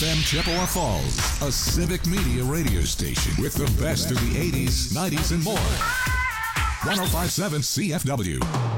FM Chippewa Falls, a civic media radio station with the best of the 80s, 90s, and more. 105.7 CFW.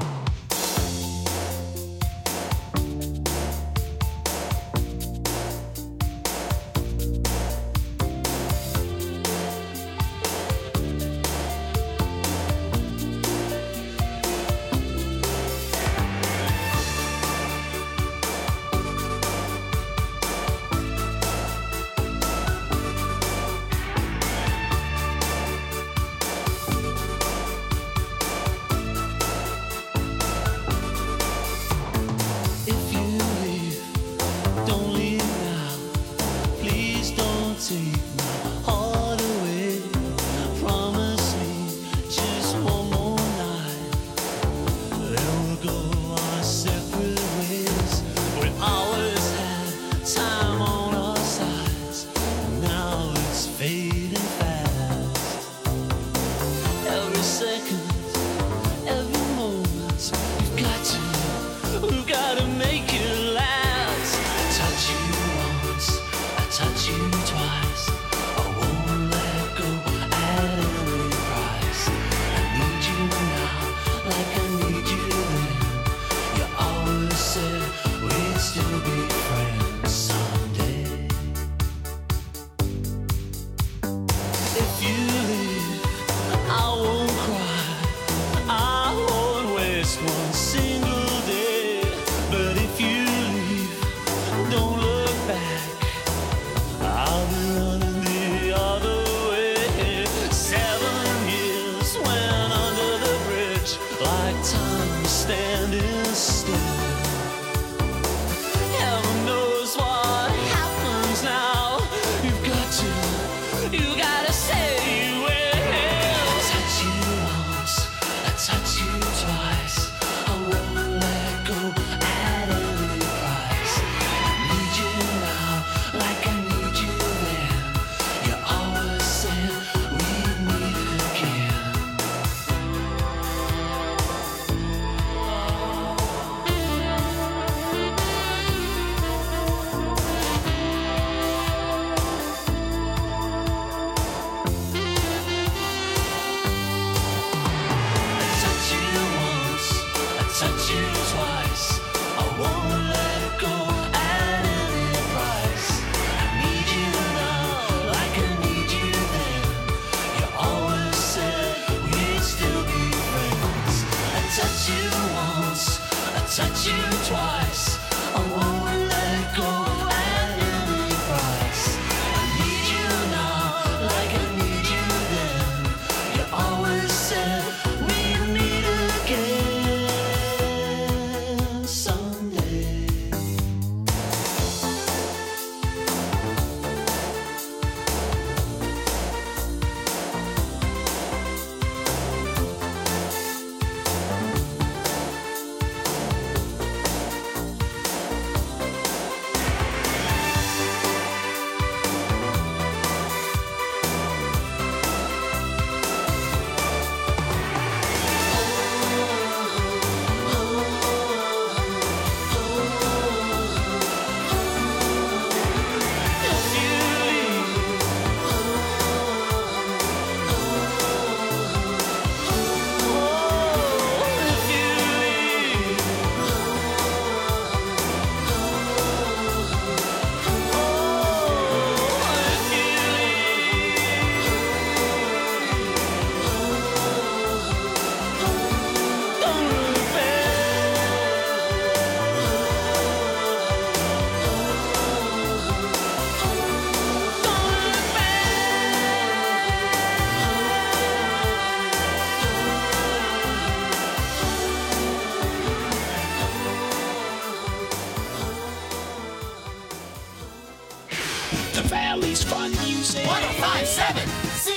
Fun music. 105.7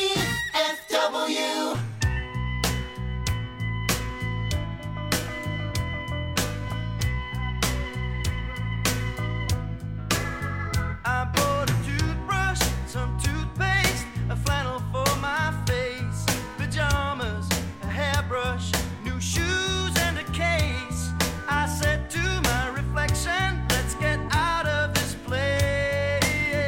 CFW. I bought a toothbrush, some toothpaste, a flannel for my face, pajamas, a hairbrush, new shoes and a case. I said to my reflection, let's get out of this place.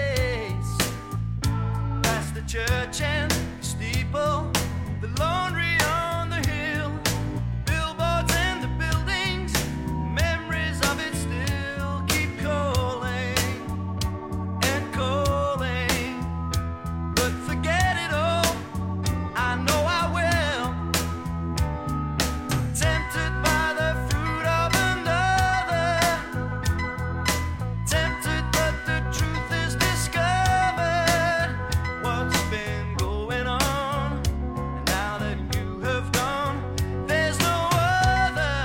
church and steeple, the laundry on the hill, billboards and the buildings, memories of it still keep calling and calling. But forget it all, I know I will. Tempted by the fruit of another, tempted but the truth is discovered. What's been going on? And now that you have gone, there's no other.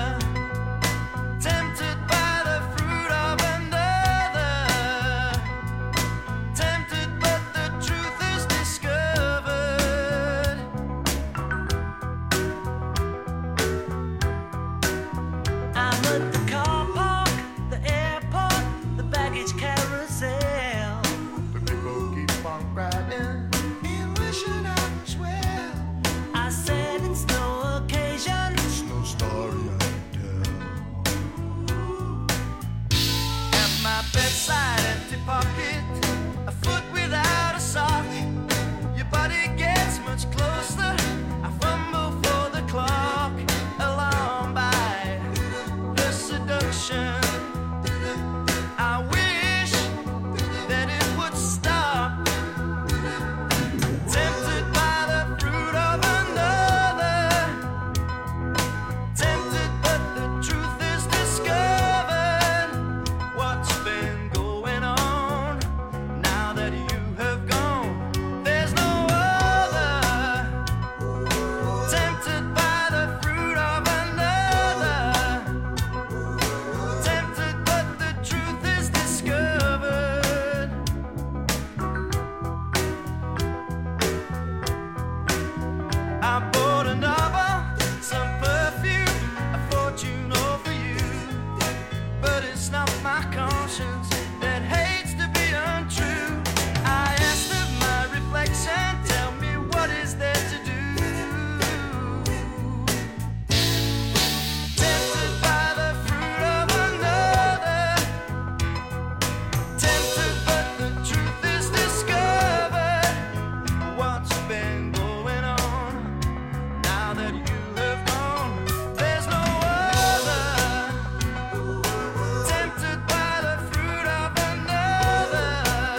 Tempted by the fruit of another, tempted but the truth is discovered. I'm at the car park, the airport, the baggage carousel. The people keep on riding and wishing I was well. I said it's no occasion. It's no story I can At my bedside, empty pocket, a foot without a sock. Your body gets much closer. I fumble for the clock, alarmed by the seduction. I wish that it would stop. Tempted by the fruit of another, tempted but the truth is discovered. What's been going on? Now that you have gone, there's no other. Tempted by the fruit of another, tempted but the truth is discovered. I bought a novel, some perfume, a fortune all for you. But it's not my conscience that hates to be untrue. I asked of my reflection, tell me what is there to do. Tempted by the fruit of another, tempted but the truth is discovered. What's been going on? Now that you have gone, there's no other. Tempted by the fruit of another,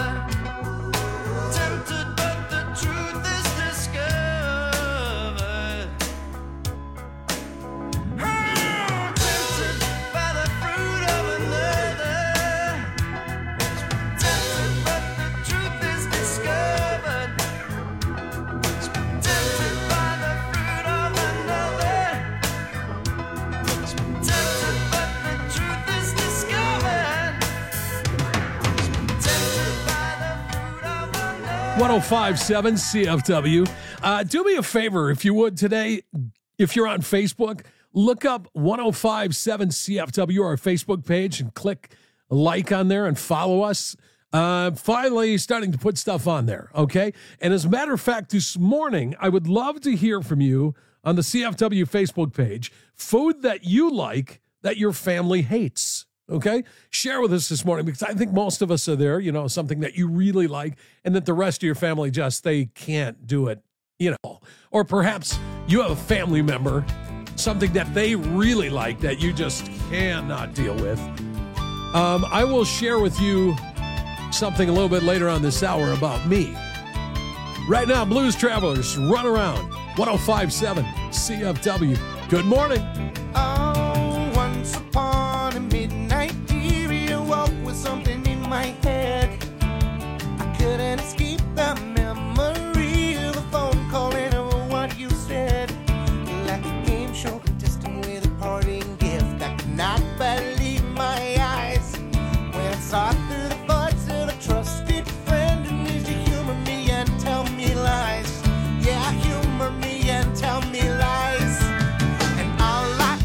tempted but the truth is discovered. Tempted by the fruit of another, tempted but the truth is discovered. Tempted by the fruit of another, tempted but the truth is discovered. Tempted by the fruit of another. 1057 CFW. Do me a favor, if you would, today, if you're on Facebook, look up 1057 CFW, our Facebook page, and click like on there and follow us. Finally starting to put stuff on there, okay? And as a matter of fact, this morning, I would love to hear from you on the CFW Facebook page, food that you like that your family hates, okay? Share with us this morning, because I think most of us are there, you know, something that you really like and that the rest of your family just, they can't do it, you know. Or perhaps you have a family member, something that they really like that you just cannot deal with. I will share with you something a little bit later on this hour about me. Right now, Blues Travelers, Run Around, 1057 CFW. Good morning. Oh, once upon a midnight period, walk with something in my head. I couldn't escape the memory of a phone call and of what you said. Like a game show contestant with a parting gift. I could not believe my eyes when I saw through the voice of a trusted friend who needs to humor me and tell me lies. Yeah, humor me and tell me lies. And all I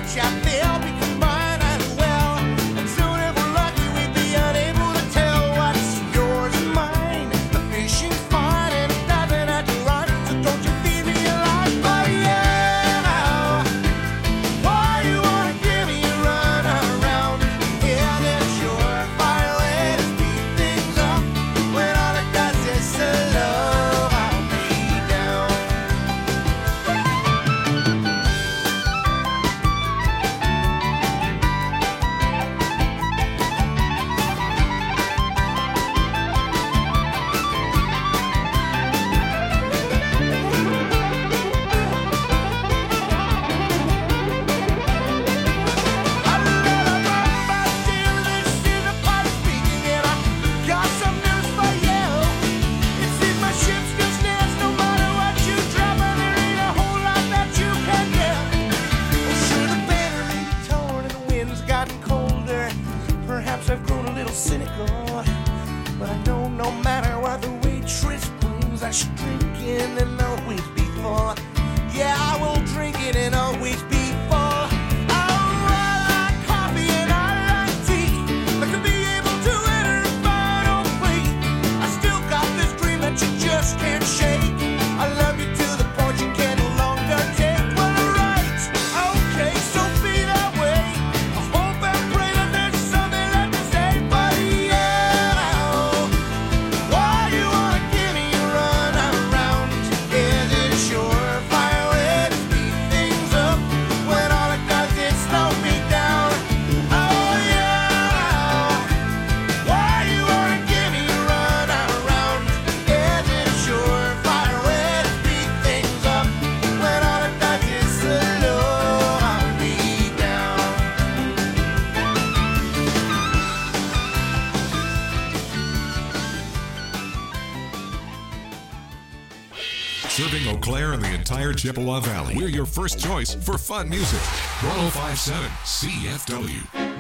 much I feel because mine as well. And soon if we're lucky, we'd be unable to tell what's yours and mine. The fishing's fine and it doesn't have to run, so don't you feed me a line. But yeah, why you wanna give me a run around? Yeah, that's your fire way to speed things up when all it does is slow me down. I've grown a little cynical, but I know no matter what the waitress brings, I should drink it and always be full. Yeah, I will drink it and always be full. I like coffee and I like tea, but to be able to enter a final plea, I still got this dream that you just can't shake. I love you to the point you can no longer take. Well, right, okay, so be that way. I hope and pray that there's something left to say, but yeah, why you wanna give me a run around? Is it a surefire way to speed things up when all it does is slow me down? Oh yeah, why you wanna give me a run around? Is it a surefire way to speed things up when all it does is slow me down? Serving Eau Claire and the entire Chippewa Valley. We're your first choice for fun music. 1057 CFW.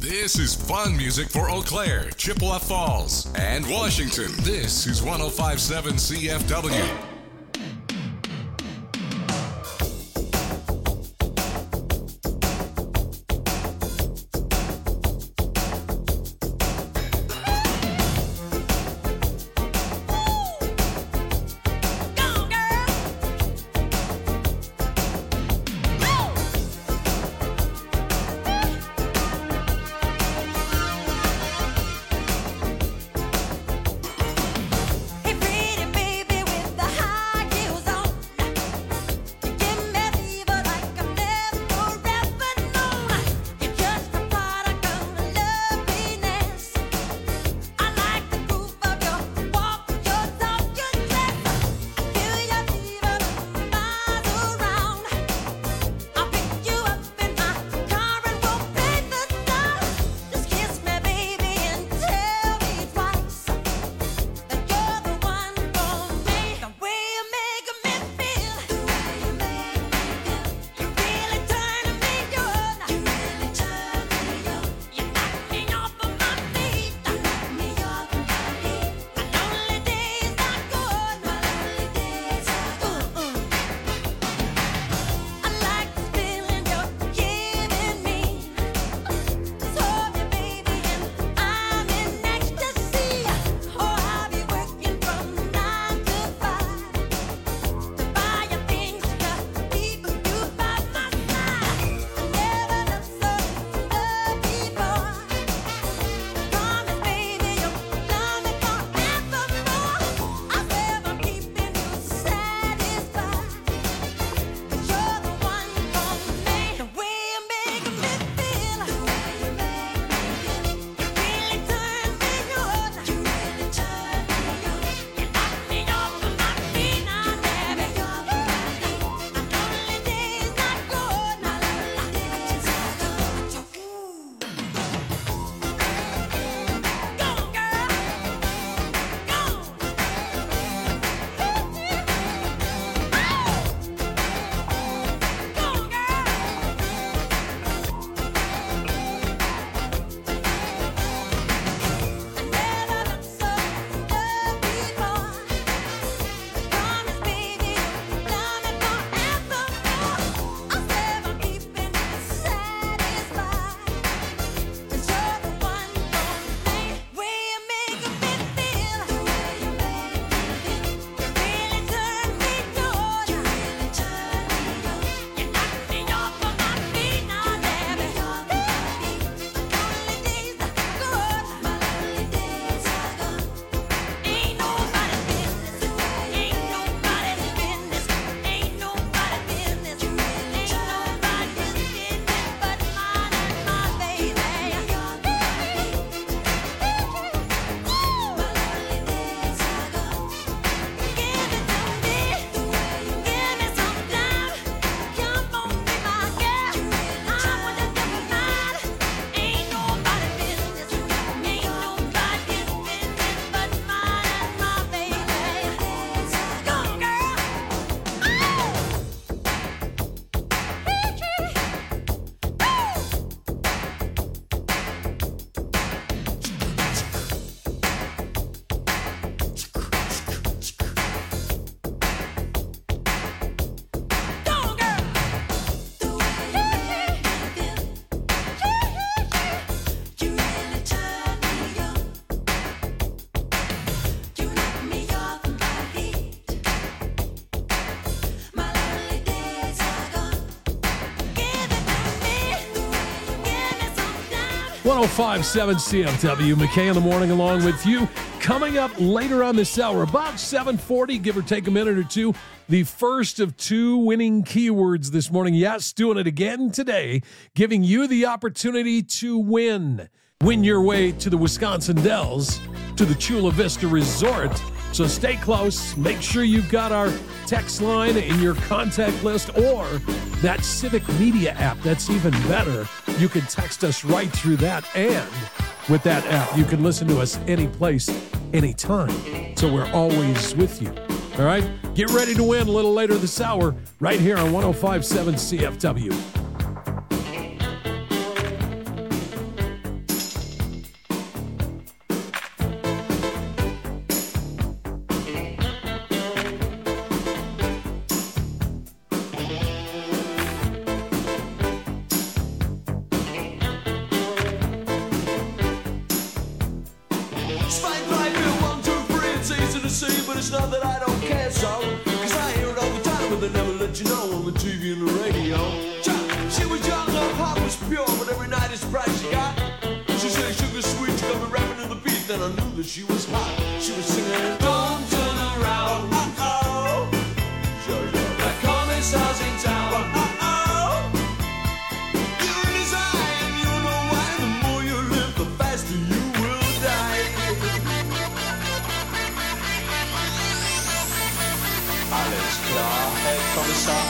This is fun music for Eau Claire, Chippewa Falls, and Washington. This is 105.7 CFW. .105.7 CFW. McKay in the morning along with you. Coming up later on this hour, about 7:40, give or take a minute or two, the first of two winning keywords this morning. Yes, doing it again today, giving you the opportunity to win. Win your way to the Wisconsin Dells, to the Chula Vista Resort. So stay close. Make sure you've got our text line in your contact list or that Civic Media app. That's even better. You can text us right through that. And with that app, you can listen to us any place, anytime. So we're always with you. All right? Get ready to win a little later this hour right here on 105.7 CFW. it's not that I don't care so, cause I hear it all the time, but they never let you know on the TV and the radio. She was young, her heart was pure, but every night it's price she got. She said sugar sweet, she got me rapping to the beat, then I knew that she was hot. She was singing, don't turn around, the commissar's in town. You're in his eye and you know why. The more you live, the faster you will die. Alles klar, Herr Kommissar.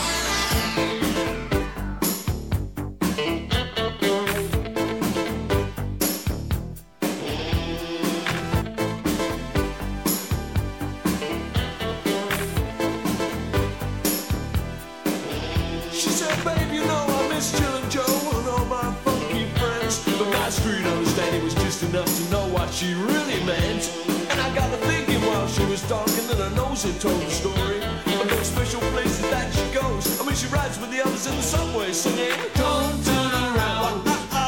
Enough to know what she really meant. And I got to thinking while she was talking that her nose had told the story of those special places that she goes. I mean, she rides with the others in the subway singing, don't turn around,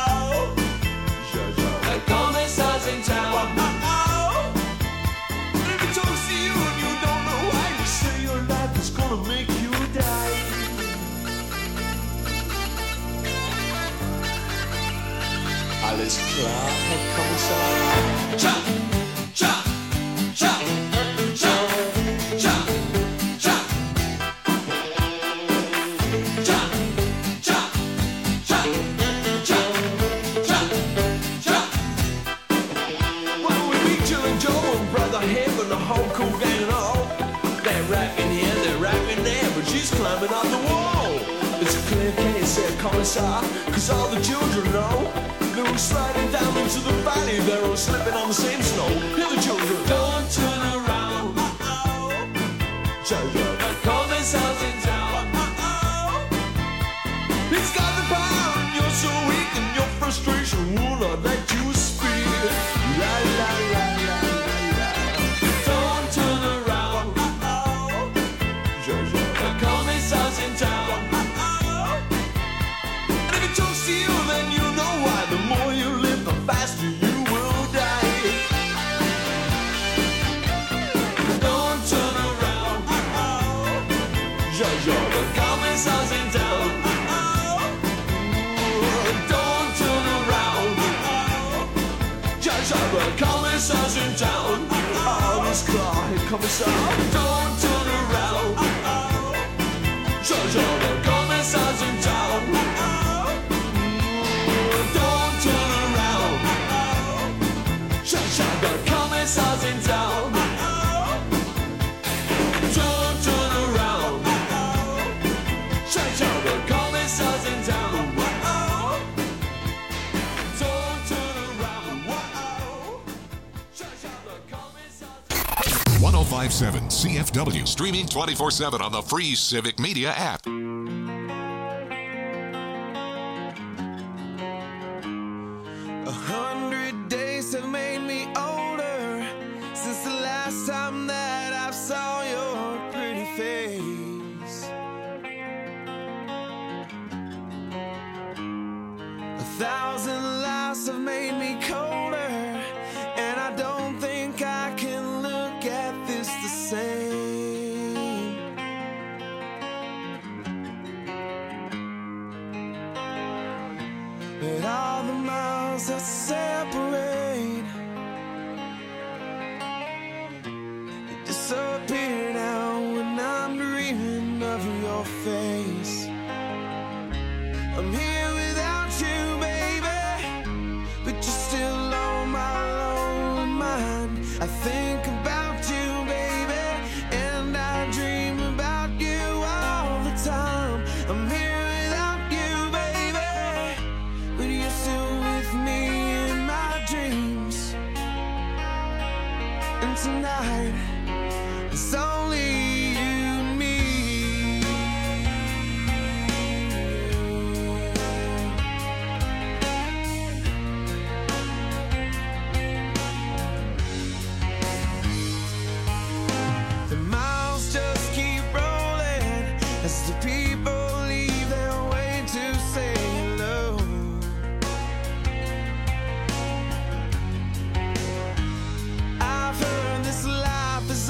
the commissar's in town. And if he talks to you and you don't know why, you say your life is gonna make you die. Alles klar, Herr Kommissar. Cha, cha, cha, cha, cha, cha. Cha, cha, cha, cha, cha, cha. Well, we meet Jill and Joe and Brother Hip and the whole cool gang and all. They're rapping here, they're rapping there, but she's climbing up the wall. It's a clear case, Herr Kommissar, cause all the children know. They were sliding down into the valley, they're all slipping on the same snow. Hear the children, don't turn around. The commissar's in town. He's got the power and you're so weak, and your frustration will not let you speak. La la la la la. Don't turn around. The commissar's in town. And if he talks to you, then you know why. The more you live, the faster you will die. Don't turn around. The commissar's in town. Don't turn around. The commissar's in town. Alles klar, Herr Kommissar. Don't turn around. The commissar's in town. Don't turn around. The commissar's in town. Don't turn around. The commissar's in town. Don't turn around. The commissar's 1057 CFW, streaming 24/7 on the free Civic Media app. 100 days have made me older since the last time that I saw your pretty face. 1,000 lives have made me colder, and I don't think I can look at this the same. But all the miles that separate, they disappear now when I'm dreaming of your face. I'm here without you, baby, but you're still on my lonely mind. I think about you, baby, and I dream about you all the time. I'm here without you, baby, but you're still with me in my dreams. And tonight, it's only you and me. The miles just keep rolling as the people leave their way to say hello. I've heard this life is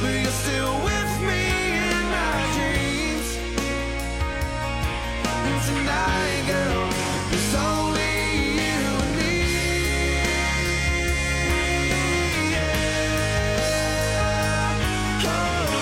but you're still with me in my dreams. And tonight, girl, it's only you and me. Yeah. Oh,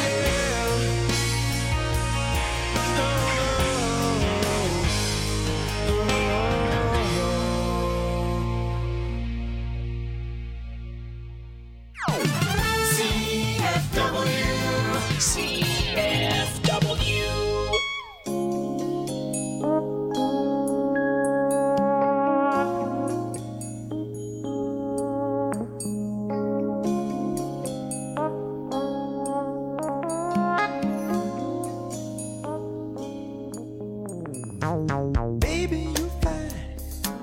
baby, you fine.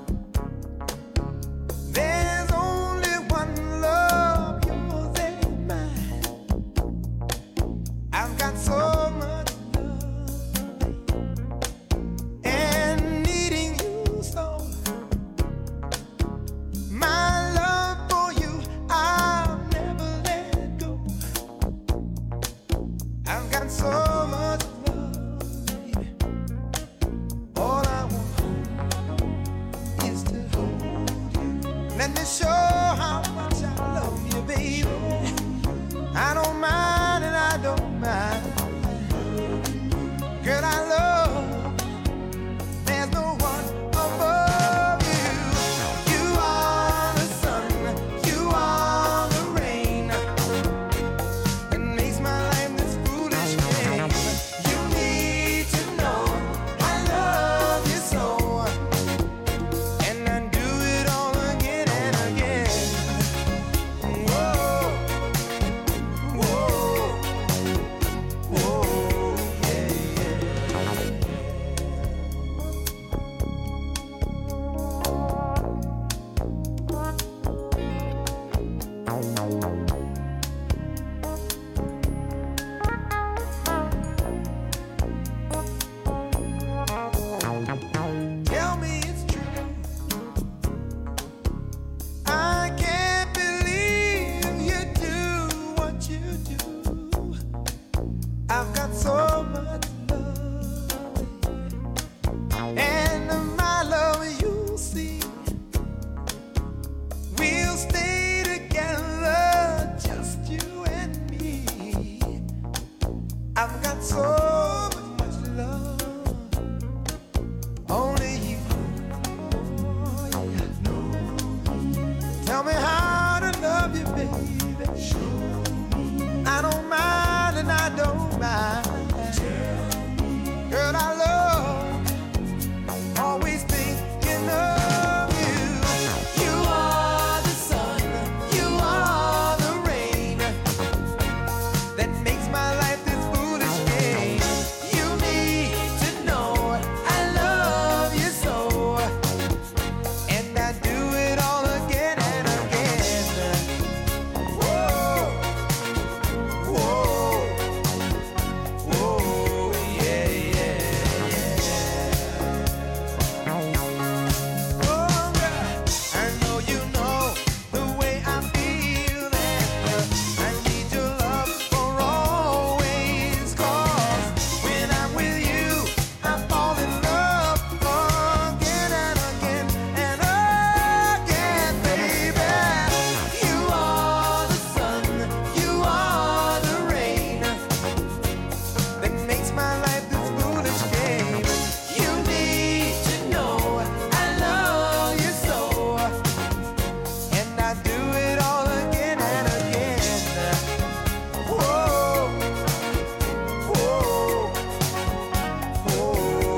There's only one love, yours and mine. I've got so much love and needing you so. My love for you, I'll never let go. I've got so much love, baby. All I want is to hold you. Let me show how much I love you, baby. I don't mind and I don't mind. Girl, I love. There's no one above you. You are the sun, you are the rain that makes my life this foolish game. You need to know I love you so, and I do it all again and again. Whoa, whoa, whoa, yeah, yeah. Tell me it's true. I can't believe you do what you do. I've got so much love, and my love you'll see. We'll stay together, just you and me. I've got so much love, only you. Oh, yeah. Tell me how to love you, baby. I don't mind and I don't mind. Girl, I love, always thinking of you. You are the sun, you are the rain that makes my life this foolish game. You need to know I love you so, and I do it all again and again. Whoa, whoa, whoa, yeah, yeah, yeah. Oh, girl, I know you know the way I feel, and I need your love for always. 'Cause when I'm with you, I fall in love again and again and again, baby. You are the sun, you are the rain that makes my life this foolish game. You need to know I love you so, and I do it all again and again. Whoa, whoa, whoa.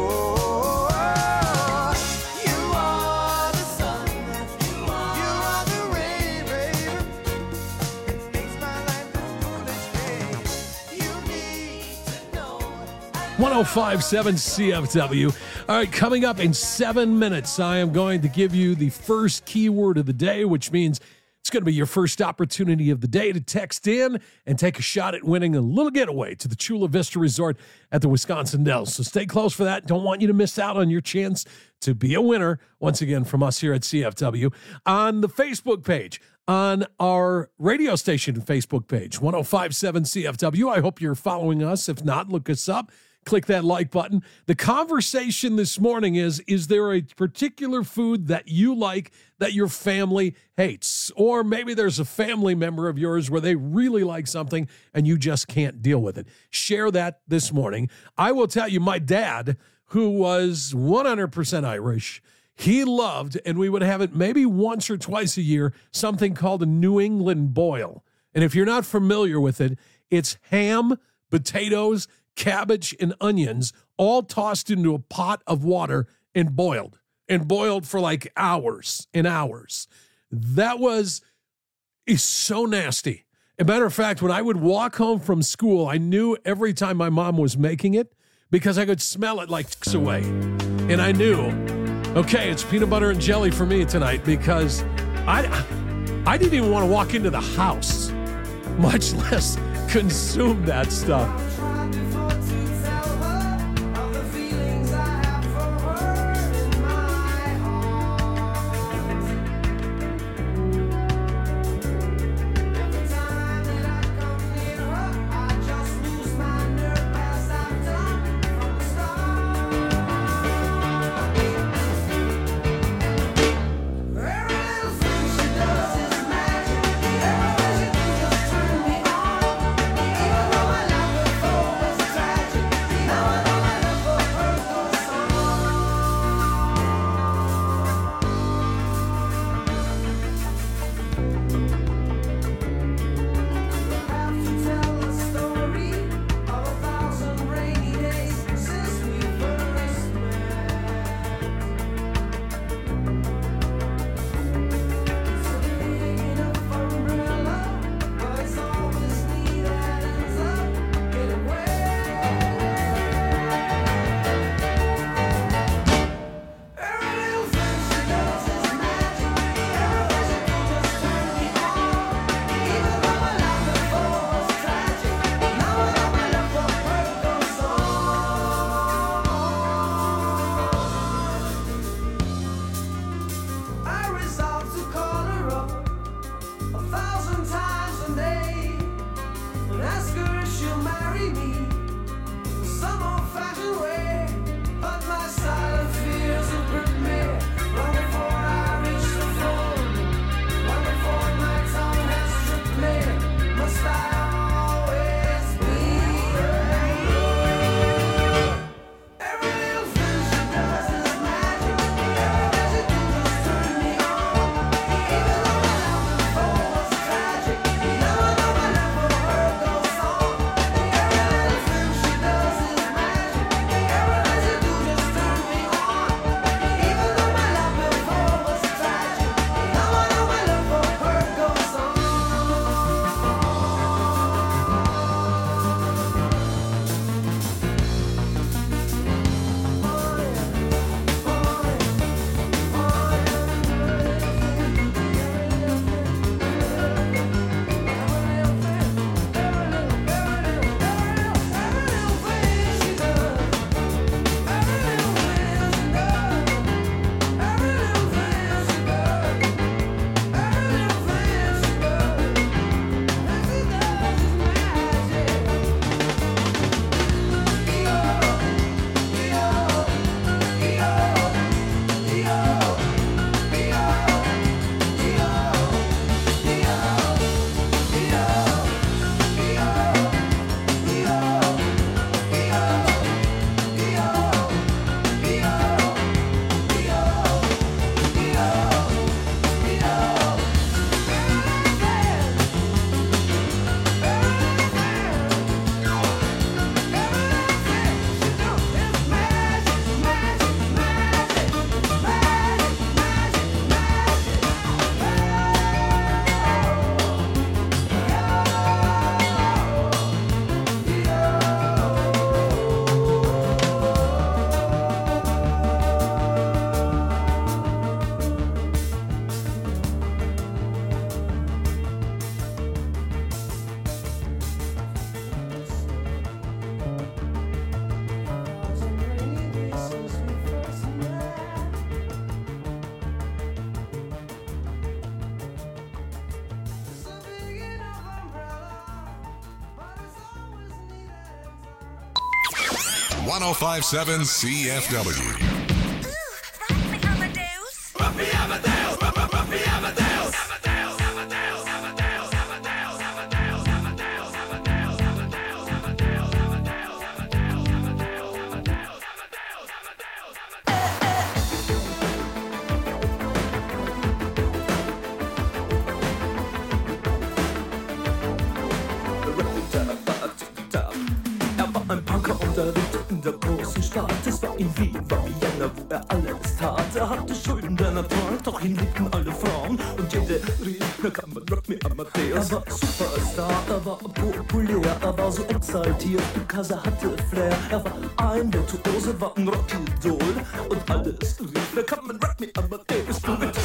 You are the sun, you are the rain, baby. It makes my life this foolish game. You need to know I 1057 CFW. All right, coming up in 7 minutes, I am going to give you the first keyword of the day, which means it's going to be your first opportunity of the day to text in and take a shot at winning a little getaway to the Chula Vista Resort at the Wisconsin Dells. So stay close for that. Don't want you to miss out on your chance to be a winner, once again, from us here at CFW. On the Facebook page, on our radio station Facebook page, 1057 CFW. I hope you're following us. If not, look us up. Click that like button. The conversation this morning is there a particular food that you like that your family hates? Or maybe there's a family member of yours where they really like something and you just can't deal with it. Share that this morning. I will tell you, my dad, who was 100% Irish, he loved, and we would have it maybe once or twice a year, something called a New England boil. And if you're not familiar with it, it's ham, potatoes, cabbage, and onions all tossed into a pot of water and boiled for like hours and hours. That is so nasty. As a matter of fact, when I would walk home from school, I knew every time my mom was making it because I could smell it like away. And I knew, okay, it's peanut butter and jelly for me tonight because I didn't even want to walk into the house, much less consume that stuff. 1057 CFW. Der großen Stadt, es war in Wien, war Vienna, wo alles tat. Er hatte Schulden, der Natur, doch ihn liebten alle Frauen. Und jede rief, na kann man Rock Me Amadeus. Er war Superstar, er war populär, er war so exaltiert, because er hatte Flair. Er war ein Virtuose, war ein Rockidol. Und alles rief, na kann man Rock Me Amadeus.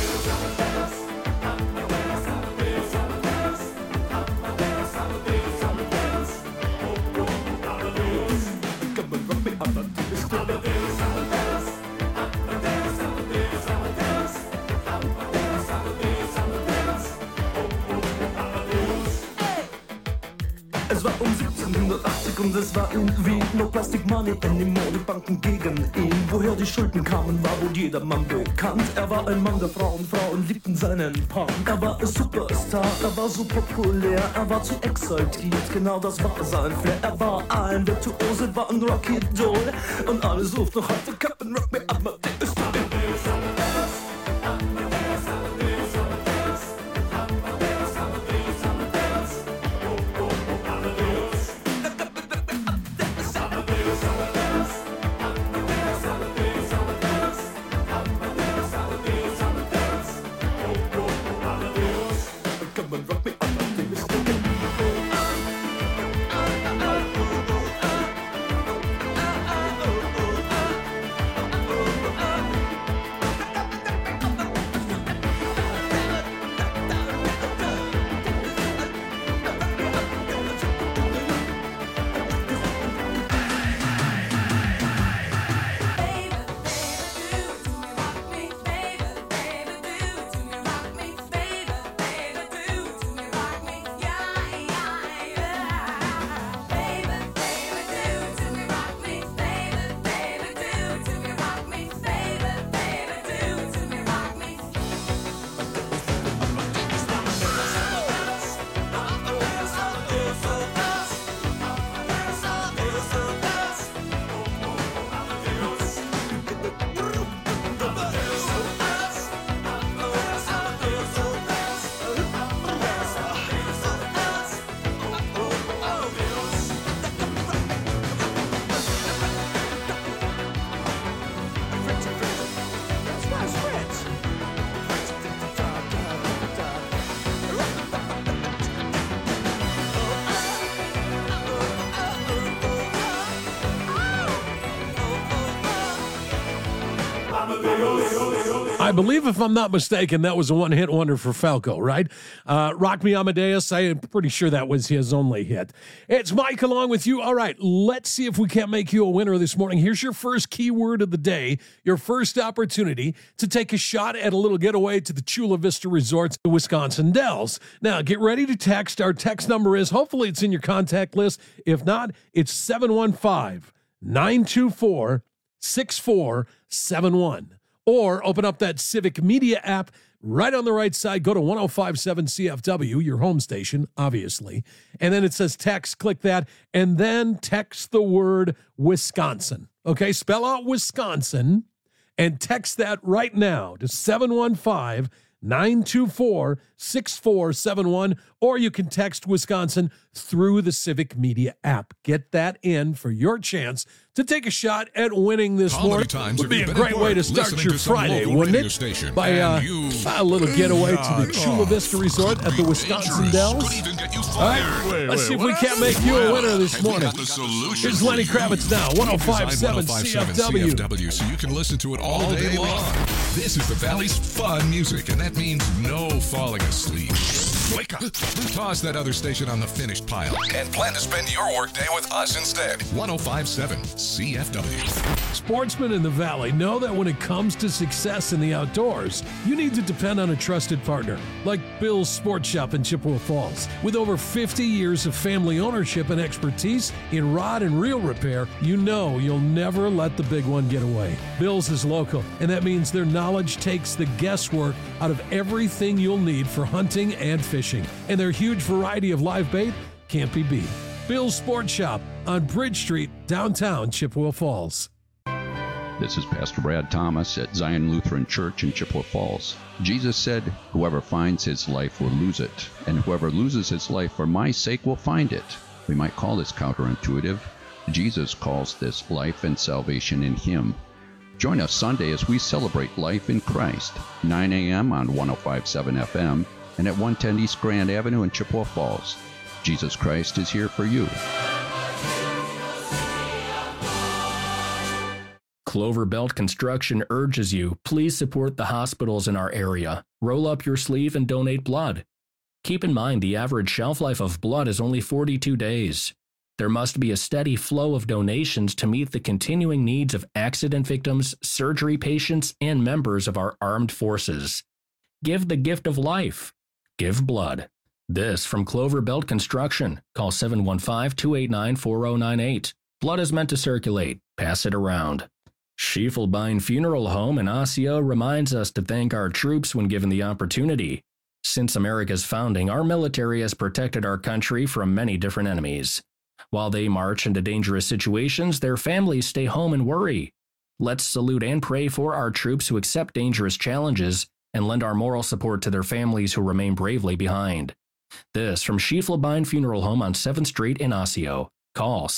Es war um 1780 und es war in Wien. No Plastic Money anymore, die Banken gegen ihn. Woher die Schulden kamen, war wohl jedermann bekannt. Er war ein Mann der Frauen, Frauen liebten seinen Punk. Er war ein Superstar, er war so populär, er war zu exaltiert, genau das war sein Flair. Er war ein Virtuose, war ein Rockidol. Und alle suchten noch heute Captain Rock Me Amadeus. I believe, if I'm not mistaken, that was a one-hit wonder for Falco, right? Rock Me Amadeus, I'm pretty sure that was his only hit. It's Mike along with you. All right, let's see if we can't make you a winner this morning. Here's your first keyword of the day, your first opportunity to take a shot at a little getaway to the Chula Vista Resorts, the Wisconsin Dells. Now, get ready to text. Our text number is, hopefully it's in your contact list. If not, it's 715-924-6471. Or open up that Civic Media app right on the right side. Go to 1057 CFW, your home station, obviously. And then it says text. Click that. And then text the word Wisconsin. Okay, spell out Wisconsin and text that right now to 715-924-6471. Or you can text Wisconsin through the Civic Media app. Get that in for your chance to take a shot at winning this morning. Would be a great way to start your Friday, wouldn't it? By a little getaway to the Chula Vista Resort at the Wisconsin Dells. All right, let's see if we can't make you a winner this morning. Here's Lenny Kravitz now, 1057 CFW. So you can listen to it all day long. This is the Valley's fun music, and that means no falling asleep. Wake up. Toss that other station on the finished pile and plan to spend your workday with us instead. 105.7 CFW. Sportsmen in the Valley know that when it comes to success in the outdoors, you need to depend on a trusted partner like Bill's Sports Shop in Chippewa Falls. With over 50 years of family ownership and expertise in rod and reel repair, you know you'll never let the big one get away. Bill's is local, and that means their knowledge takes the guesswork out of everything you'll need for hunting and fishing. And their huge variety of live bait can't be beat. Bill's Sports Shop on Bridge Street, downtown Chippewa Falls. This is Pastor Brad Thomas at Zion Lutheran Church in Chippewa Falls. Jesus said, "Whoever finds his life will lose it, and whoever loses his life for my sake will find it." We might call this counterintuitive. Jesus calls this life and salvation in him. Join us Sunday as we celebrate life in Christ, 9 a.m. on 105.7 FM and at 110 East Grand Avenue in Chippewa Falls. Jesus Christ is here for you. Clover Belt Construction urges you, please support the hospitals in our area. Roll up your sleeve and donate blood. Keep in mind the average shelf life of blood is only 42 days. There must be a steady flow of donations to meet the continuing needs of accident victims, surgery patients, and members of our armed forces. Give the gift of life. Give blood. This from Clover Belt Construction. Call 715-289-4098. Blood is meant to circulate. Pass it around. Schiefelbein Funeral Home in Osseo reminds us to thank our troops when given the opportunity. Since America's founding, our military has protected our country from many different enemies. While they march into dangerous situations, their families stay home and worry. Let's salute and pray for our troops who accept dangerous challenges and lend our moral support to their families who remain bravely behind. This from Schiefelbein Funeral Home on 7th Street in Osseo. Call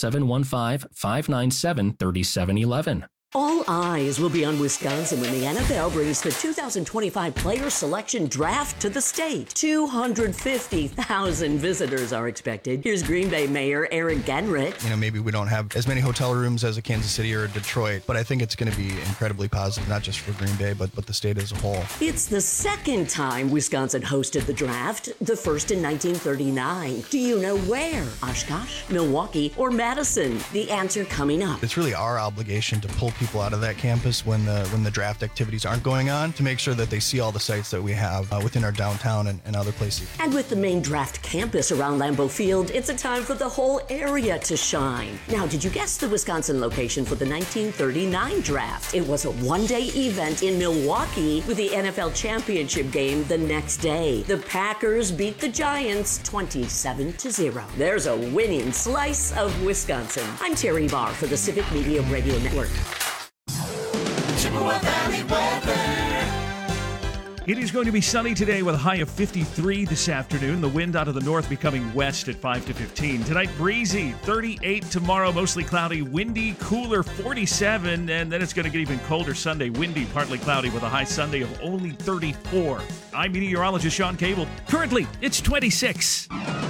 715-597-3711. All eyes will be on Wisconsin when the NFL brings the 2025 Player Selection Draft to the state. 250,000 visitors are expected. Here's Green Bay Mayor Eric Genrich. Maybe we don't have as many hotel rooms as a Kansas City or a Detroit, but I think it's going to be incredibly positive, not just for Green Bay, but the state as a whole. It's the second time Wisconsin hosted the draft, the first in 1939. Do you know where? Oshkosh, Milwaukee, or Madison? The answer coming up. It's really our obligation to pull people out of that campus when the draft activities aren't going on, to make sure that they see all the sites that we have within our downtown and other places. And with the main draft campus around Lambeau Field, it's a time for the whole area to shine. Now, did you guess the Wisconsin location for the 1939 draft? It was a one-day event in Milwaukee with the NFL championship game the next day. The Packers beat the Giants 27-0. There's a winning slice of Wisconsin. I'm Terry Barr for the Civic Media Radio Network. Chippewa Valley weather. It is going to be sunny today with a high of 53 this afternoon. The wind out of the north becoming west at 5 to 15. Tonight, breezy, 38 tomorrow, mostly cloudy, windy, cooler, 47. And then it's going to get even colder Sunday, windy, partly cloudy with a high Sunday of only 34. I'm meteorologist Sean Cable. Currently, it's 26.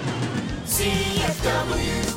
CFW.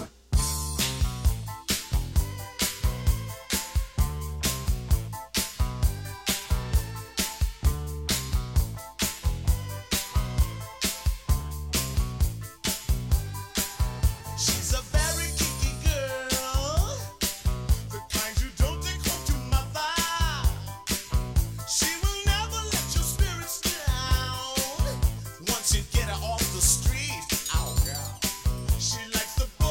Once you get her off the street, oh girl, she likes the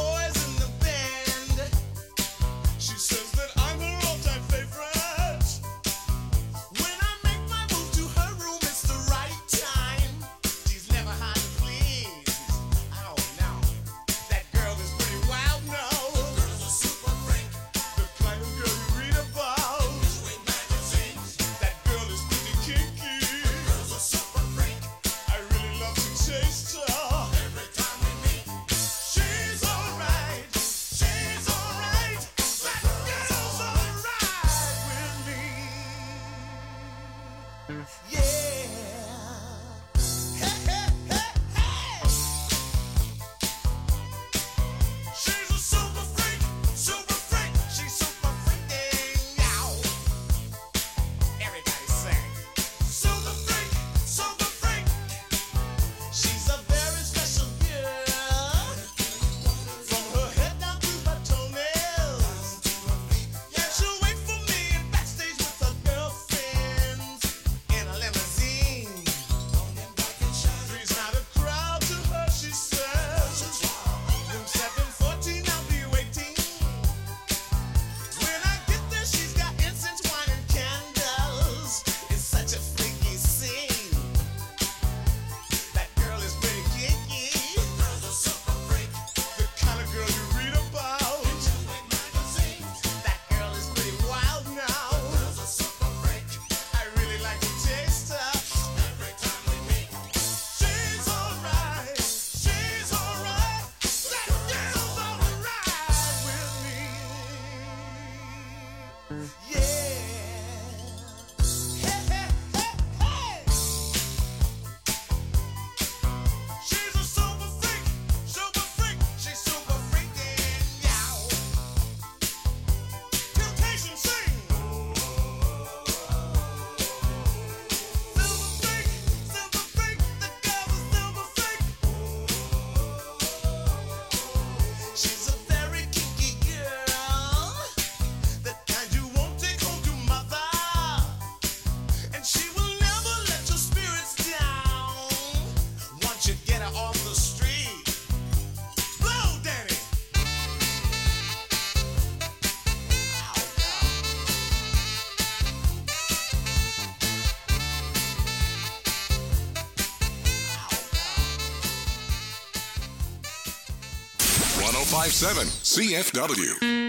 1057 CFW.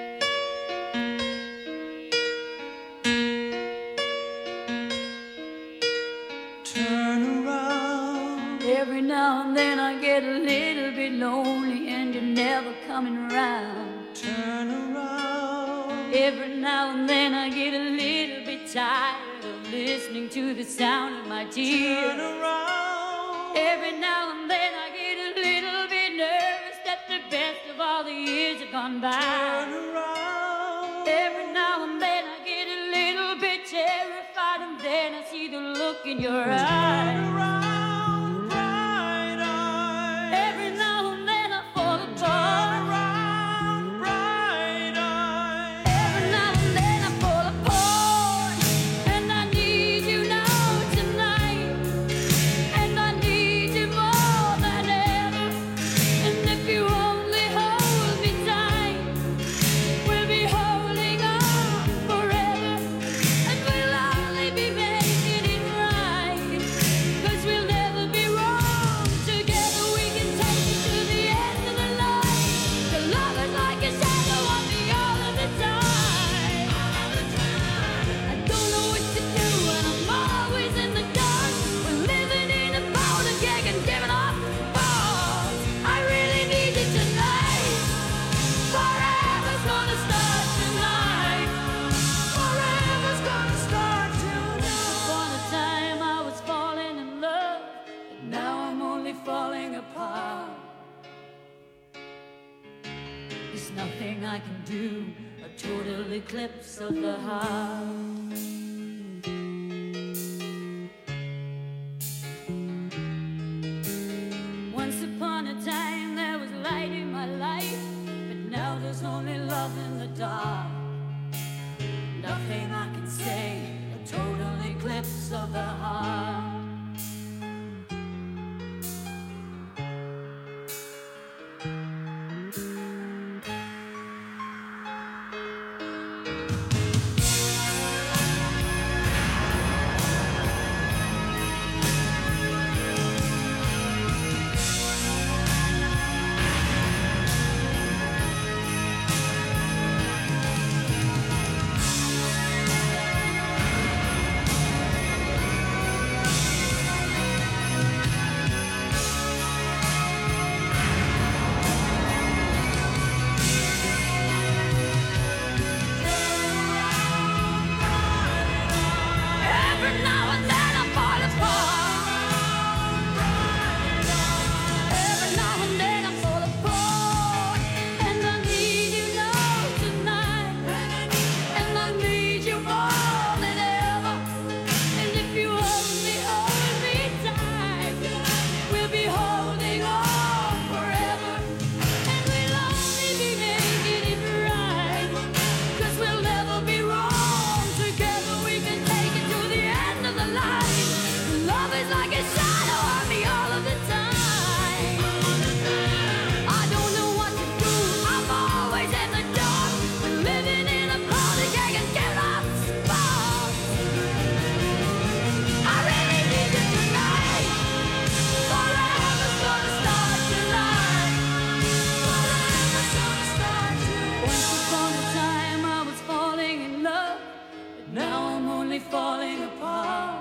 Turn around. Every now and then I get a little bit lonely and you're never coming around. Turn around. Every now and then I get a little bit tired of listening to the sound of my tears. Turn around. Every now and then I get a little bit nervous that the best of all the years have gone by. Turn around. Every now and then I get a little bit terrified and then I see the look in your eyes. Turn around, bright eyes. Every now and then I fall apart. Turn around, bright eyes. Every now and then I fall apart. And I need you now tonight. And I need you more than ever. And if you only hold me tight, we'll be holding on forever. And we'll only be making it right. 'Cause we'll never be wrong. Together we can take it to the end of the line. The love is like a shadow on me all of the time. I don't know what to do and I'm always in the dark. We're living in a powder keg and giving up balls. I really need you tonight. Forever's gonna start tonight. Forever's gonna start tonight. Upon a time I was falling in love, but now I'm only falling apart. There's nothing I can do, a total eclipse of the heart. Once upon a time there was light in my life, but now there's only love in the dark. Nothing I can say, a total eclipse of the heart. Every now and then I fall apart. Every now and then I fall apart. And I need you now tonight. And I need you more than ever. And if you only hold me tight, we'll be holding on forever. And we'll only be making it right. 'Cause we'll never be wrong. Together we can take it to the end of the line. Love is like a shadow on me all of the time. I don't know what to do, I'm always in the dark. We're living in a powder keg and giving up sparks. I really need you tonight. Forever's gonna start tonight. Forever's gonna start tonight. Once upon a time I was falling in love, but now I'm only falling apart.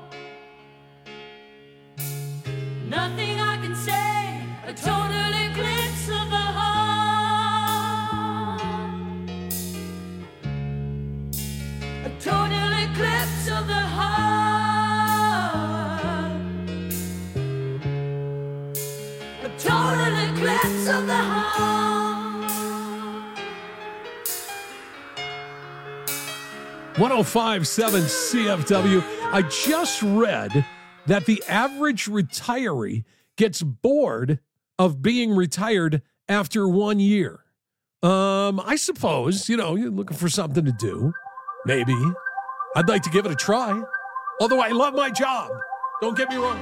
Nothing I can say, a total eclipse of the heart. A total eclipse of the heart. A total eclipse of the heart. 1057 CFW. I just read that the average retiree gets bored of being retired after 1 year. I suppose, you're looking for something to do. Maybe. I'd like to give it a try. Although I love my job. Don't get me wrong.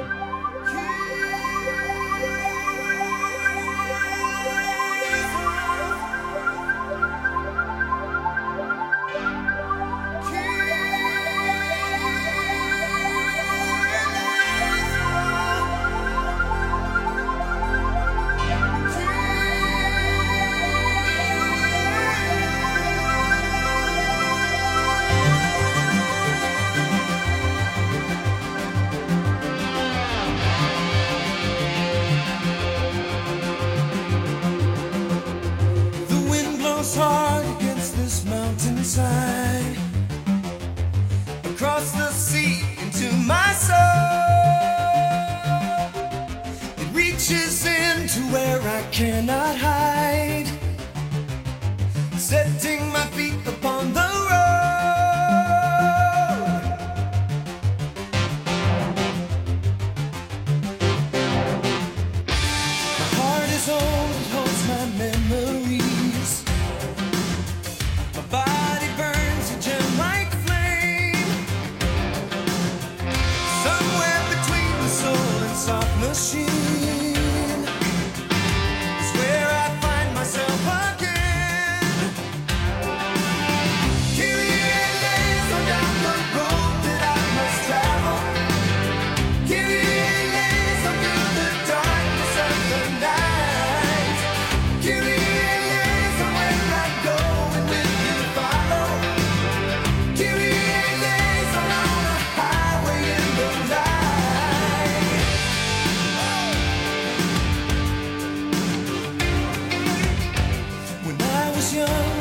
is hard against this mountainside, across the sea into my soul. It reaches into where I cannot hide, setting my feet upon the road. My heart is old, it holds my memories. My body burns a gem like flame, somewhere between the soul and soft machine is where I find myself again. Kyrie eleison, down the road that I must travel. Kyrie eleison, through the darkness of the night. Kyrie eleison, where I go and will you follow? Kyrie eleison, on a highway in the night. When I was young,